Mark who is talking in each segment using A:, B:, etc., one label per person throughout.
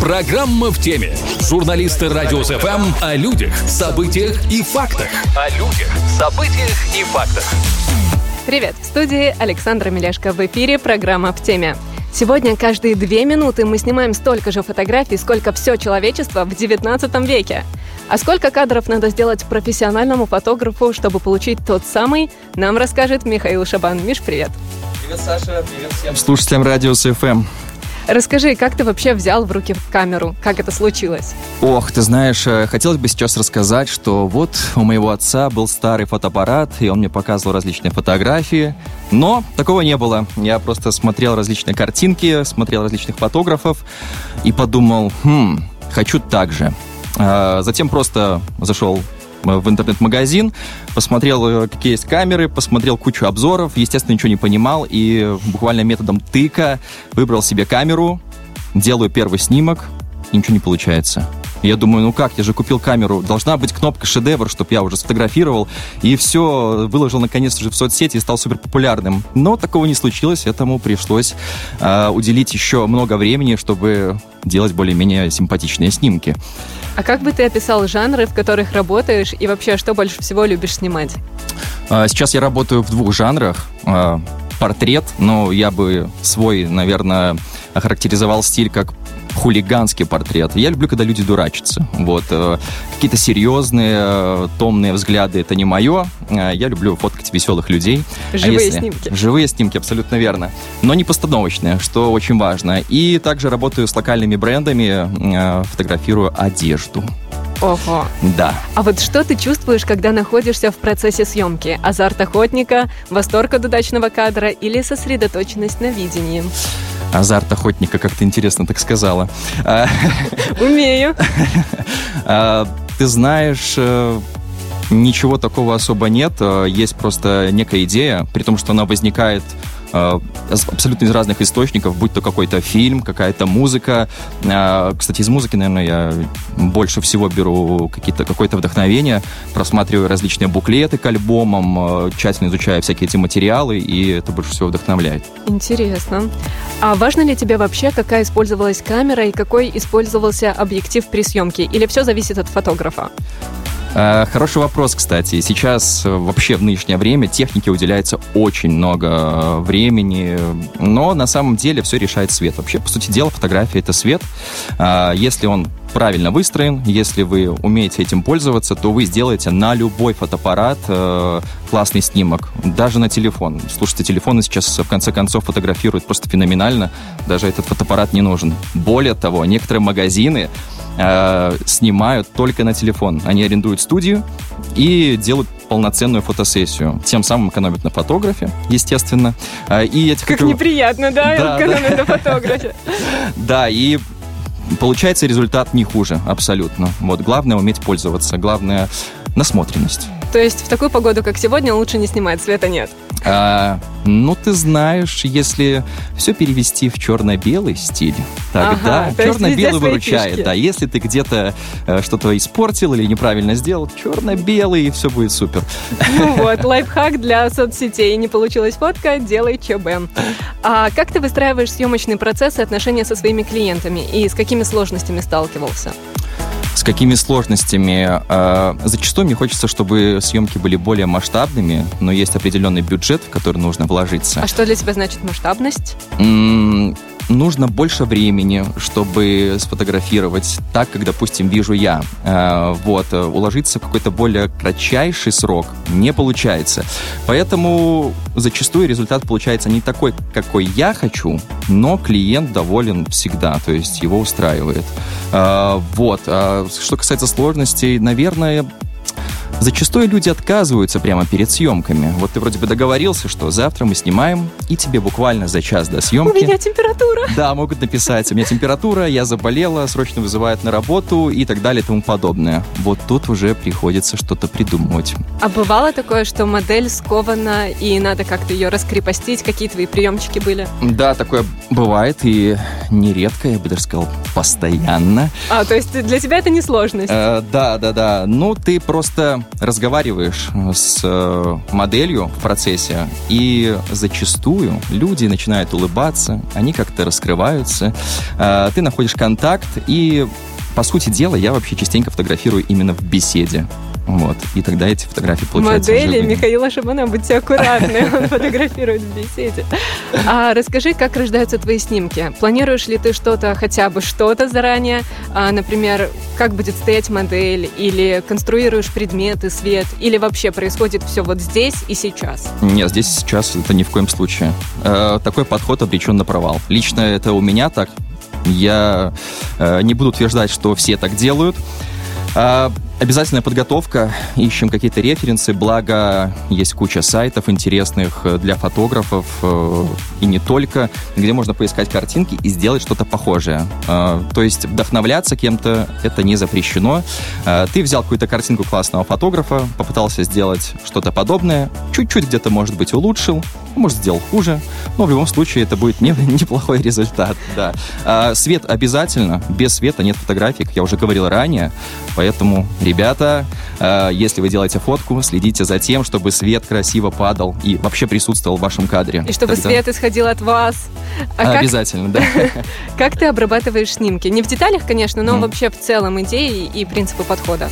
A: Программа «В теме». Журналисты Радио СФМ о людях, событиях и фактах.
B: Привет, в студии Александра Мелешко. В эфире программа «В теме». Сегодня каждые 2 минуты мы снимаем столько же фотографий, сколько все человечество в 19 веке. А сколько кадров надо сделать профессиональному фотографу, чтобы получить тот самый, нам расскажет Михаил Шабан. Миш, привет.
C: Привет, Саша. Привет всем слушателям Радио СФМ.
B: Расскажи, как ты вообще взял в руки камеру? Как это случилось?
C: Ох, ты знаешь, хотелось бы сейчас рассказать, что вот у моего отца был старый фотоаппарат, и он мне показывал различные фотографии, но такого не было. Я просто смотрел различные картинки, смотрел различных фотографов и подумал, хочу так же. Затем просто зашел в интернет-магазин, посмотрел, какие есть камеры, посмотрел кучу обзоров, естественно, ничего не понимал, и буквально методом тыка выбрал себе камеру, делаю первый снимок, и ничего не получается. Я думаю, я же купил камеру, должна быть кнопка «Шедевр», чтобы я уже сфотографировал, и все, выложил наконец-то же в соцсети и стал супер популярным. Но такого не случилось, этому пришлось уделить еще много времени, чтобы делать более-менее симпатичные снимки.
B: А как бы ты описал жанры, в которых работаешь, и вообще, что больше всего любишь снимать?
C: Сейчас я работаю в 2 жанрах. Портрет, но я бы свой, наверное, охарактеризовал стиль как хулиганский портрет. Я люблю, когда люди дурачатся. Какие-то серьезные, томные взгляды — это не мое. Я люблю фоткать веселых людей.
B: Живые снимки.
C: Живые снимки, абсолютно верно. Но не постановочные, что очень важно. И также работаю с локальными брендами, фотографирую одежду.
B: Ого.
C: Да.
B: А вот что ты чувствуешь, когда находишься в процессе съемки? Азарт охотника, восторг от удачного кадра или сосредоточенность на видении?
C: Азарт охотника, как ты интересно так сказала.
B: Умею.
C: Ты знаешь, ничего такого особо нет. Есть просто некая идея, при том, что она возникает абсолютно из разных источников, будь то какой-то фильм, какая-то музыка. Кстати, из музыки, наверное, я больше всего беру какое-то вдохновение, просматриваю различные буклеты к альбомам, тщательно изучаю всякие эти материалы, и это больше всего вдохновляет.
B: Интересно. А важно ли тебе вообще, какая использовалась камера и какой использовался объектив при съемке? Или все зависит от фотографа?
C: Хороший вопрос, кстати. Сейчас вообще в нынешнее время технике уделяется очень много времени, но на самом деле все решает свет. Вообще, по сути дела, фотография — это свет. Если он правильно выстроен, если вы умеете этим пользоваться, то вы сделаете на любой фотоаппарат классный снимок, даже на телефон. Слушайте, телефоны сейчас в конце концов фотографируют просто феноменально, даже этот фотоаппарат не нужен. Более того, некоторые магазины снимают только на телефон. Они арендуют студию и делают полноценную фотосессию. Тем самым экономят на фотографе, естественно.
B: Как неприятно, да? Экономят на фотографе.
C: Да, и получается результат не хуже, абсолютно. Главное уметь пользоваться, главное насмотренность.
B: То есть в такую погоду, как сегодня, лучше не снимать, света нет?
C: Ты знаешь, если все перевести в черно-белый стиль, тогда черно-белый выручает. Да, если ты где-то что-то испортил или неправильно сделал, черно-белый, и все будет супер.
B: Лайфхак для соцсетей. Не получилась фотка, делай ЧБ. А как ты выстраиваешь съемочный процесс и отношения со своими клиентами? И с какими сложностями сталкивался?
C: С какими сложностями? Зачастую мне хочется, чтобы съемки были более масштабными, но есть определенный бюджет, в который нужно вложиться.
B: А что для тебя значит масштабность?
C: Нужно больше времени, чтобы сфотографировать так, как, допустим, вижу я. Уложиться в какой-то более кратчайший срок не получается. Поэтому зачастую результат получается не такой, какой я хочу, но клиент доволен всегда, то есть его устраивает. Что касается сложностей, наверное, зачастую люди отказываются прямо перед съемками. Ты вроде бы договорился, что завтра мы снимаем, и тебе буквально за час до съемки...
B: У меня температура.
C: Да, могут написать: у меня температура, я заболела, срочно вызывают на работу и так далее и тому подобное. Тут уже приходится что-то придумывать.
B: А бывало такое, что модель скована, и надо как-то ее раскрепостить? Какие твои приемчики были?
C: Да, такое бывает, и нередко, я бы даже сказал, постоянно.
B: То есть для тебя это не сложность?
C: Да. Ты просто разговариваешь с моделью в процессе, и зачастую люди начинают улыбаться, они как-то раскрываются, ты находишь контакт, и, по сути дела, я вообще частенько фотографирую именно в беседе. Вот. И тогда эти фотографии получаются
B: модели
C: живыми.
B: Михаила Шабана, будьте аккуратны, он фотографирует в беседе. А расскажи, как рождаются твои снимки? Планируешь ли ты что-то, хотя бы что-то заранее? Например, как будет стоять модель? Или конструируешь предметы, свет? Или вообще происходит все вот здесь и сейчас?
C: Нет, здесь и сейчас это ни в коем случае. Такой подход обречен на провал. Лично это у меня так. Я не буду утверждать, что все так делают. Обязательная подготовка, ищем какие-то референсы, благо есть куча сайтов интересных для фотографов и не только, где можно поискать картинки и сделать что-то похожее. То есть вдохновляться кем-то это не запрещено. Ты взял какую-то картинку классного фотографа, попытался сделать что-то подобное, чуть-чуть где-то, может быть, улучшил, может, сделал хуже, но в любом случае это будет неплохой результат. Да. Свет обязательно, без света нет фотографий, как я уже говорил ранее, поэтому, ребята, если вы делаете фотку, следите за тем, чтобы свет красиво падал и вообще присутствовал в вашем кадре.
B: И чтобы свет исходил от вас.
C: Обязательно, да.
B: Как ты обрабатываешь снимки? Не в деталях, конечно, но вообще в целом идеи и принципы подхода.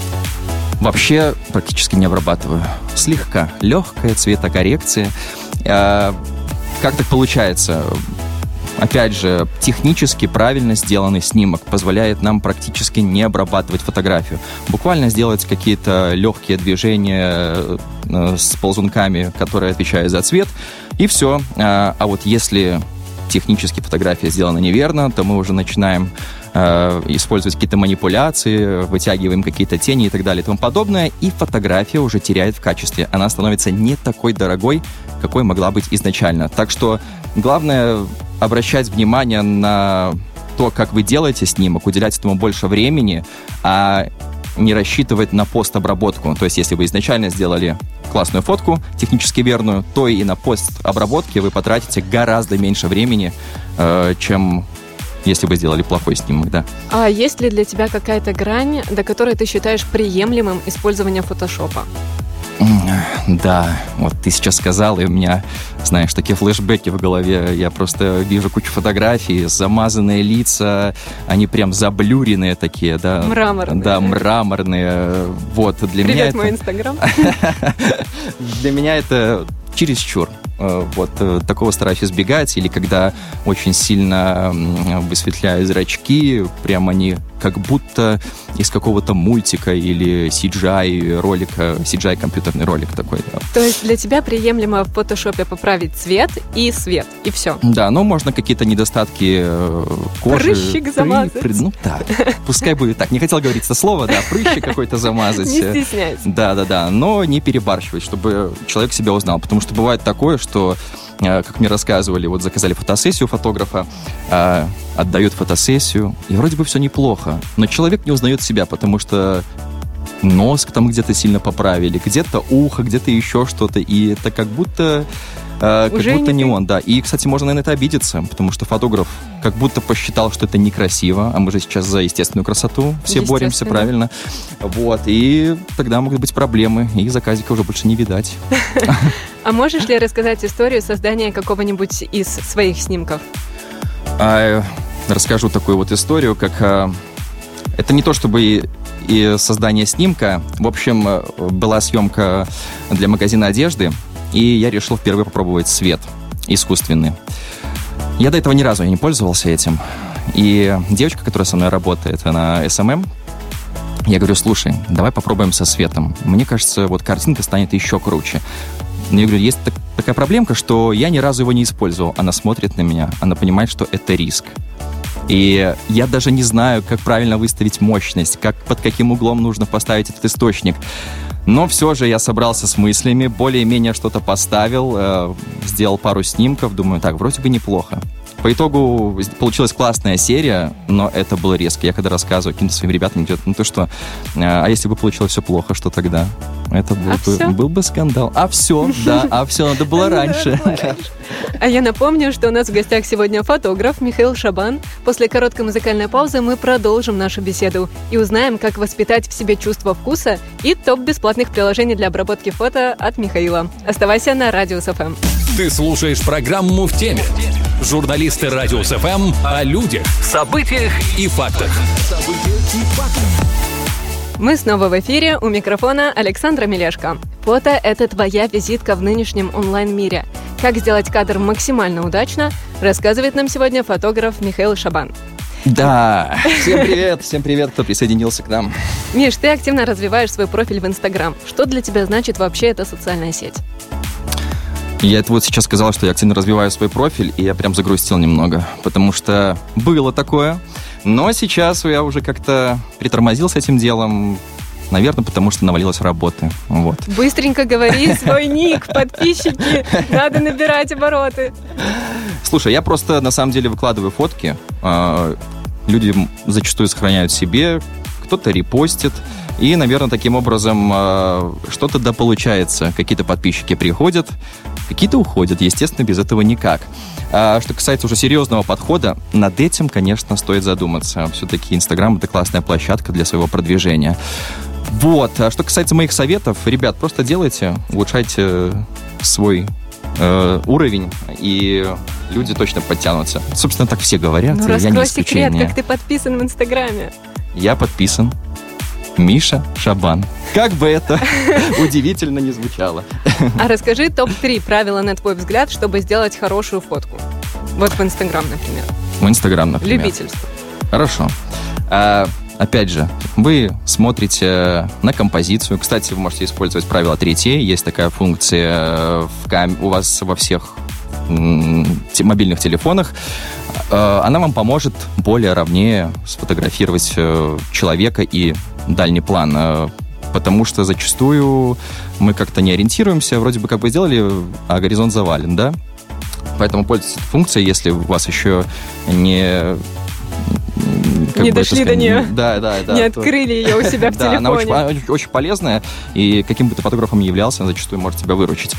C: Вообще практически не обрабатываю. Слегка. Легкая цветокоррекция. Как так получается? Опять же, технически правильно сделанный снимок позволяет нам практически не обрабатывать фотографию. Буквально сделать какие-то легкие движения с ползунками, которые отвечают за цвет, и все. А вот если технически фотография сделана неверно, то мы уже начинаем использовать какие-то манипуляции, вытягиваем какие-то тени и так далее и тому подобное, и фотография уже теряет в качестве. Она становится не такой дорогой, какой могла быть изначально. Так что главное обращать внимание на то, как вы делаете снимок, уделять этому больше времени, а не рассчитывать на постобработку. То есть, если вы изначально сделали классную фотку, технически верную, то и на постобработке вы потратите гораздо меньше времени, чем если бы сделали плохой снимок, да.
B: А есть ли для тебя какая-то грань, до которой ты считаешь приемлемым использование фотошопа?
C: Да, вот ты сейчас сказал, и у меня, знаешь, такие флешбеки в голове. Я просто вижу кучу фотографий, замазанные лица, они прям заблюренные такие, да.
B: Мраморные.
C: Да, мраморные. Вот, для меня это...
B: Привет, мой Инстаграм.
C: Для меня это чересчур. Вот, такого стараюсь избегать, или когда очень сильно высветляю зрачки, прям они как будто из какого-то мультика или CGI ролика, CGI компьютерный ролик такой. Да.
B: То есть для тебя приемлемо в фотошопе поправить цвет, и все.
C: Да, но можно какие-то недостатки кожи...
B: Прыщик замазать.
C: Ну так, пускай будет так. Не хотел говорить это слово, да, прыщик какой-то замазать.
B: Не стесняйся.
C: Да, но не перебарщивать, чтобы человек себя узнал. Потому что бывает такое, что, как мне рассказывали, вот заказали фотосессию фотографа, отдают фотосессию, и вроде бы все неплохо, но человек не узнает себя, потому что нос там где-то сильно поправили, где-то ухо, где-то еще что-то, и это как будто не он, да. И, кстати, можно, наверное, это обидеться, потому что фотограф как будто посчитал, что это некрасиво, а мы же сейчас за естественную красоту все боремся, правильно? Вот, и тогда могут быть проблемы, и заказика уже больше не видать.
B: А можешь ли рассказать историю создания какого-нибудь из своих снимков?
C: Расскажу такую вот историю, как... Это не то чтобы и создание снимка. В общем, была съемка для магазина одежды, и я решил впервые попробовать свет искусственный. Я до этого ни разу не пользовался этим. И девочка, которая со мной работает, она SMM, я говорю: слушай, давай попробуем со светом. Мне кажется, вот картинка станет еще круче. Но я говорю, есть такая проблемка, что я ни разу его не использовал. Она смотрит на меня, она понимает, что это риск. И я даже не знаю, как правильно выставить мощность, под каким углом нужно поставить этот источник. Но все же я собрался с мыслями, более-менее что-то поставил, сделал пару снимков, думаю, так, вроде бы неплохо. По итогу получилась классная серия, но это было резко. Я когда рассказываю каким-то своим ребятам, говорят, ну ты что, а если бы получилось все плохо, что тогда? Это был бы скандал. Надо было раньше.
B: А я напомню, что у нас в гостях сегодня фотограф Михаил Шабан. После короткой музыкальной паузы мы продолжим нашу беседу и узнаем, как воспитать в себе чувство вкуса и топ бесплатных приложений для обработки фото от Михаила. Оставайся на Радиус ФМ.
A: Ты слушаешь программу «В теме». Журналисты Радиус ФМ о людях, событиях и фактах.
B: Мы снова в эфире, у микрофона Александра Мелешко. Фото – это твоя визитка в нынешнем онлайн-мире. Как сделать кадр максимально удачно, рассказывает нам сегодня фотограф Михаил Шабан.
C: Да, всем привет, кто присоединился к нам.
B: Миш, ты активно развиваешь свой профиль в Инстаграм. Что для тебя значит вообще эта социальная сеть?
C: Я это вот сейчас сказал, что я активно развиваю свой профиль, и я прям загрустил немного, потому что было такое, но сейчас я уже как-то притормозил с этим делом, наверное, потому что навалилось работы. Вот.
B: Быстренько говори свой ник, подписчики, надо набирать обороты.
C: Слушай, я просто на самом деле выкладываю фотки, люди зачастую сохраняют себе, кто-то репостит. И, наверное, таким образом что-то получается. Какие-то подписчики приходят, какие-то уходят. Естественно, без этого никак. Что касается уже серьезного подхода, над этим, конечно, стоит задуматься. Все-таки Инстаграм — это классная площадка для своего продвижения. Вот. А что касается моих советов, ребят, просто делайте, улучшайте свой уровень, и люди точно подтянутся. Собственно, так все говорят.
B: Ну, раскрой секрет, как ты подписан в Инстаграме.
C: Я подписан. Миша Шабан. Как бы это удивительно не звучало.
B: А расскажи топ-3 правила, на твой взгляд, чтобы сделать хорошую фотку. Вот в Инстаграм, например.
C: В Инстаграм, например.
B: Любительство. Хорошо.
C: Опять же, вы смотрите на композицию. Кстати, вы можете использовать правило 3. Есть такая функция у вас во всех мобильных телефонах. Она вам поможет более ровнее сфотографировать человека и дальний план, потому что зачастую мы как-то не ориентируемся, вроде бы как бы сделали, а горизонт завален, да? Поэтому пользуйтесь этой функцией, если у вас еще не
B: дошли до нее,
C: да,
B: не открыли ее у себя в телефоне.
C: Да, она очень полезная, и каким бы ты фотографом ни являлся, она зачастую может тебя выручить.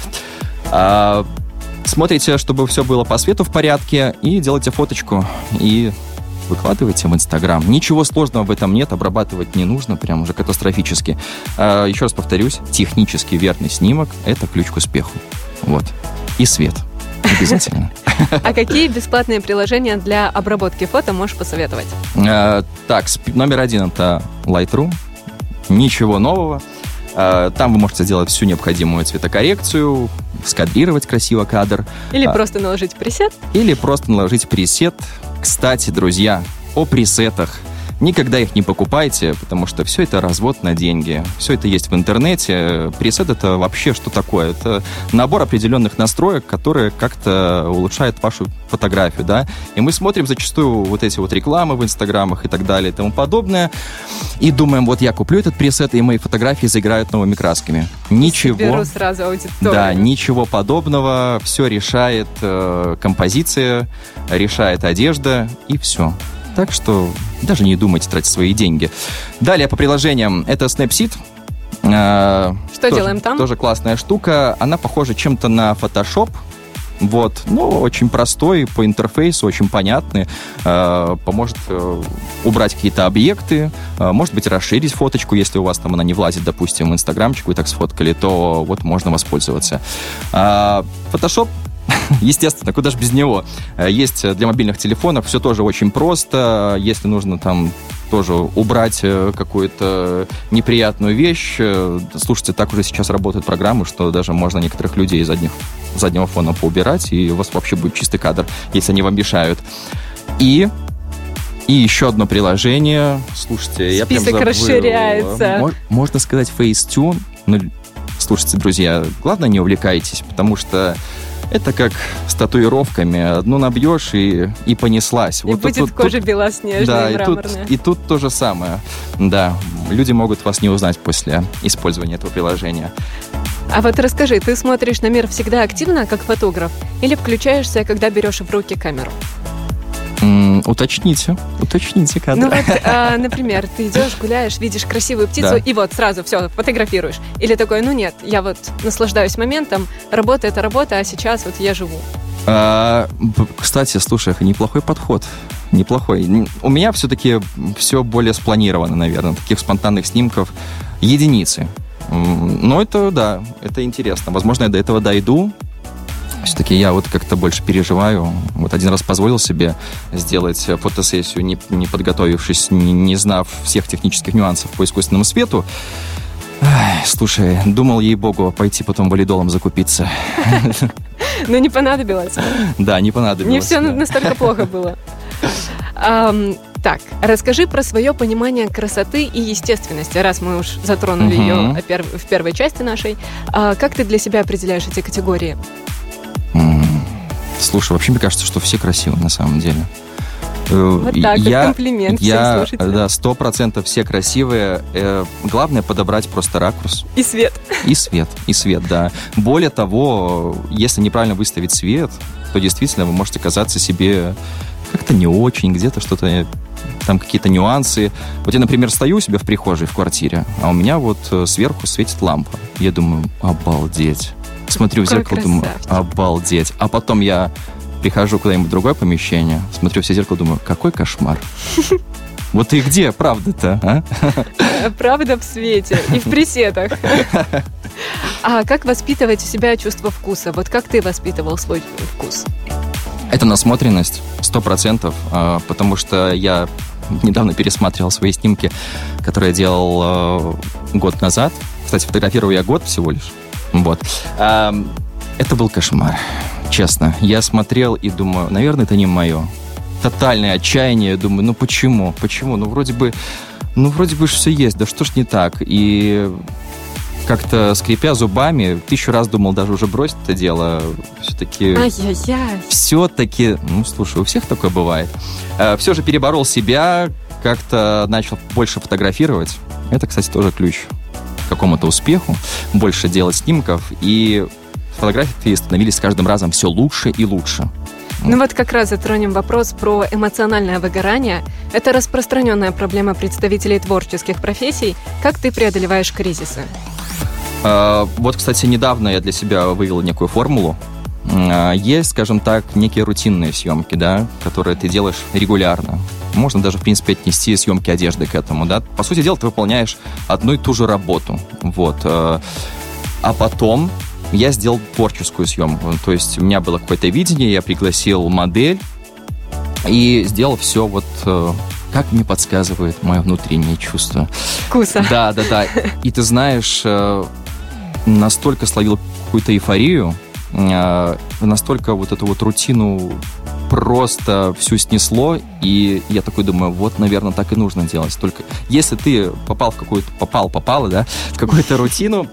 C: Смотрите, чтобы все было по свету в порядке, и делайте фоточку, и выкладывайте в Инстаграм. Ничего сложного в этом нет, обрабатывать не нужно, прям уже катастрофически. Еще раз повторюсь, технически верный снимок – это ключ к успеху. Вот. И свет. Обязательно.
B: А какие бесплатные приложения для обработки фото можешь посоветовать?
C: Так, номер 1 – это Lightroom. Ничего нового. Там вы можете сделать всю необходимую цветокоррекцию, скадрировать красиво кадр.
B: Или просто наложить пресет. Кстати, друзья, о пресетах. Никогда их не покупайте, потому что все это развод на деньги. Все это есть в интернете. Пресет — это вообще что такое? Это набор определенных настроек, которые как-то улучшают вашу фотографию, да? И мы смотрим зачастую вот эти вот рекламы в инстаграмах и так далее и тому подобное. И думаем, вот я куплю этот пресет, и мои фотографии заиграют новыми красками. Ничего. Беру сразу аудиторию.
C: Да, ничего подобного. Все решает композиция, решает одежда, и все. Так что даже не думайте тратить свои деньги. Далее по приложениям. Это Snapseed.
B: Что делаем там?
C: Тоже классная штука. Она похожа чем-то на Photoshop. Вот. Ну, очень простой по интерфейсу, очень понятный. Поможет убрать какие-то объекты. Может быть, расширить фоточку, если у вас там она не влазит, допустим, в инстаграмчик, вы так сфоткали, то вот можно воспользоваться. Photoshop, естественно, куда же без него. Есть для мобильных телефонов, все тоже очень просто. Если нужно там тоже убрать какую-то неприятную вещь, слушайте, так уже сейчас работают программы, что даже можно некоторых людей из заднего фона поубирать, и у вас вообще будет чистый кадр, если они вам мешают. И еще одно приложение. Слушайте, я прям забыл.
B: Список расширяется.
C: Можно сказать Facetune. Ну, слушайте, друзья, главное, не увлекайтесь, потому что Это как с татуировками. Одну набьешь и понеслась.
B: И вот будет кожа белоснежная,
C: да,
B: и мраморная.
C: И тут то же самое. Да, люди могут вас не узнать после использования этого приложения.
B: А вот расскажи, ты смотришь на мир всегда активно, как фотограф, или включаешься, когда берешь в руки камеру?
C: Уточните кадр.
B: Ну вот, например, ты идешь, гуляешь, видишь красивую птицу, и вот сразу все, фотографируешь. Или такой, нет, я вот наслаждаюсь моментом, работа — это работа, а сейчас вот я живу.
C: Кстати, слушай, неплохой подход. Неплохой. У меня все-таки все более спланировано, наверное. Таких спонтанных снимков единицы. Но это интересно. Возможно, я до этого дойду. Все-таки я вот как-то больше переживаю. Вот один раз позволил себе сделать фотосессию, не подготовившись, не знав всех технических нюансов по искусственному свету. Слушай, думал, ей-богу, пойти потом валидолом закупиться.
B: Но не понадобилось.
C: Да, не понадобилось.
B: Не все настолько плохо было. Так, расскажи про свое понимание красоты и естественности, раз мы уж затронули ее в первой части нашей. Как ты для себя определяешь эти категории?
C: Слушай, вообще мне кажется, что все красивы на самом деле.
B: Вот так, комплимент всем слушателям.
C: Да, 100% все красивые. Главное подобрать просто ракурс.
B: И свет.
C: И свет, да. Более того, если неправильно выставить свет, то действительно вы можете казаться себе как-то не очень, где-то что-то, там какие-то нюансы. Вот я, например, стою у себя в прихожей в квартире, а у меня вот сверху светит лампа. Я думаю, обалдеть. Смотрю в зеркало, думаю, обалдеть. А потом я прихожу куда-нибудь в другое помещение, смотрю в зеркало, думаю, какой кошмар. Вот и где правда-то, а?
B: Правда в свете и в пресетах. А как воспитывать у себя чувство вкуса? Вот как ты воспитывал свой вкус?
C: Это насмотренность, 100%, потому что я недавно пересматривал свои снимки, которые я делал год назад. Кстати, фотографировал я год всего лишь. Вот. Это был кошмар, честно. Я смотрел и думаю, наверное, это не мое. Тотальное отчаяние. Думаю, почему? Почему? Вроде бы все есть. Да что ж не так? И как-то скрипя зубами, 1000 раз думал даже уже бросить это дело. Все-таки, слушай, у всех такое бывает. Все же переборол себя, как-то начал больше фотографировать. Это, кстати, тоже ключ к какому-то успеху. Больше делать снимков, и фотографии становились с каждым разом все лучше и лучше.
B: Вот как раз затронем вопрос про эмоциональное выгорание. Это распространенная проблема представителей творческих профессий. Как ты преодолеваешь кризисы?
C: Вот, кстати, недавно я для себя вывел некую формулу. Есть, скажем так, некие рутинные съемки, да, которые ты делаешь регулярно. Можно даже, в принципе, отнести съемки одежды к этому, да. По сути дела, ты выполняешь одну и ту же работу. Вот. А потом я сделал творческую съемку. То есть у меня было какое-то видение, я пригласил модель и сделал все вот как мне подсказывает мое внутреннее чувство.
B: Вкуса.
C: Да. И ты знаешь, настолько словил какую-то эйфорию, настолько вот эту вот рутину просто всю снесло, и я такой думаю, вот, наверное, так и нужно делать. Только если ты попала в какую-то рутину,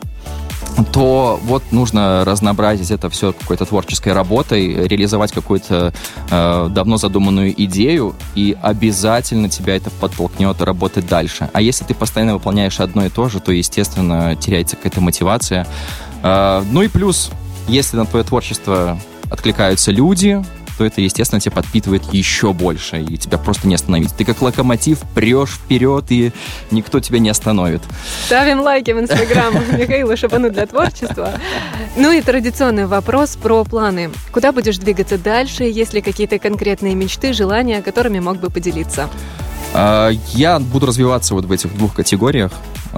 C: то вот нужно разнообразить это все какой-то творческой работой, реализовать какую-то давно задуманную идею, и обязательно тебя это подтолкнет работать дальше. А если ты постоянно выполняешь одно и то же, то, естественно, теряется какая-то мотивация. Ну и плюс, если на твое творчество откликаются люди, то это, естественно, тебя подпитывает еще больше, и тебя просто не остановить. Ты как локомотив прешь вперед, и никто тебя не остановит.
B: Ставим лайки в Инстаграм Михаила Шабану для творчества. Ну и традиционный вопрос про планы. Куда будешь двигаться дальше? Есть ли какие-то конкретные мечты, желания, которыми мог бы поделиться?
C: Я буду развиваться вот в этих двух категориях.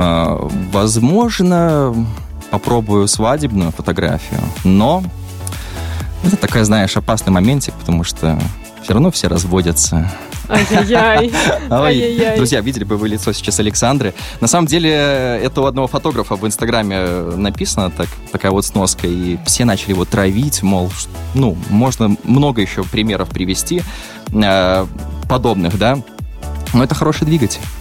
C: Возможно, попробую свадебную фотографию, но это такая, знаешь, опасный моментик, потому что все равно все разводятся.
B: Ай-яй-яй.
C: Друзья, видели бы вы лицо сейчас Александры. На самом деле, это у одного фотографа в Инстаграме написано, такая вот сноска, и все начали его травить, мол, можно много еще примеров привести подобных, да. Но это хороший двигатель.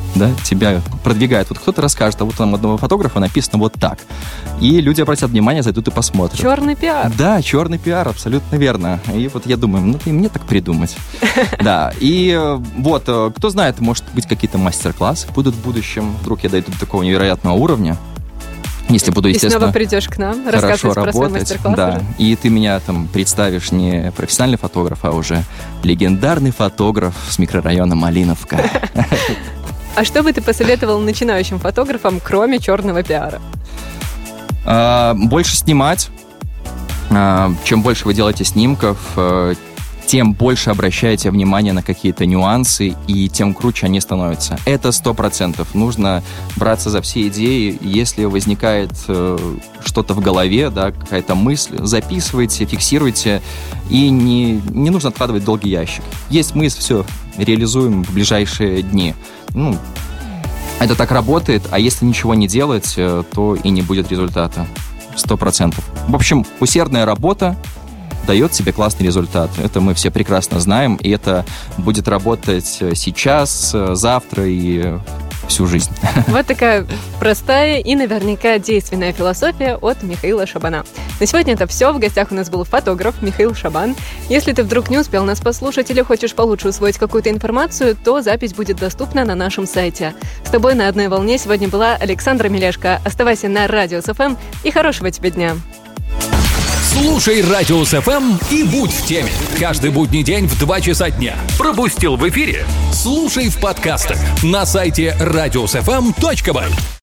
C: да, тебя продвигает. Вот кто-то расскажет, а вот там одного фотографа написано вот так. И люди обратят внимание, зайдут и посмотрят.
B: Черный пиар.
C: Да, черный пиар, абсолютно верно. И вот я думаю, надо и мне так придумать. Да, и вот, кто знает, может быть, какие-то мастер-классы будут в будущем. Вдруг я дойду до такого невероятного уровня. Если буду, естественно,
B: и снова придешь к нам, рассказывать про свой мастер-класс.
C: Да,
B: уже.
C: и ты меня там представишь не профессиональный фотограф, а уже легендарный фотограф с микрорайона Малиновка.
B: А что бы ты посоветовал начинающим фотографам, кроме черного пиара?
C: Больше снимать. Чем больше вы делаете снимков, тем больше обращаете внимание на какие-то нюансы, и тем круче они становятся. Это 100%. Нужно браться за все идеи. Если возникает что-то в голове, да, какая-то мысль, записывайте, фиксируйте, и не нужно откладывать в долгий ящик. Есть мысль, все, реализуем в ближайшие дни. Это так работает, а если ничего не делать, то и не будет результата. 100%. В общем, усердная работа дает себе классный результат. Это мы все прекрасно знаем, и это будет работать сейчас, завтра и всю жизнь.
B: Вот такая простая и наверняка действенная философия от Михаила Шабана. На сегодня это все. В гостях у нас был фотограф Михаил Шабан. Если ты вдруг не успел нас послушать или хочешь получше усвоить какую-то информацию, то запись будет доступна на нашем сайте. С тобой на одной волне сегодня была Александра Мелешко. Оставайся на Радио СФМ и хорошего тебе дня.
A: Слушай Радио СФМ и будь в теме. Каждый будний день в 2 часа дня. Пропустил в эфире? Слушай в подкастах на сайте radiosfm.by.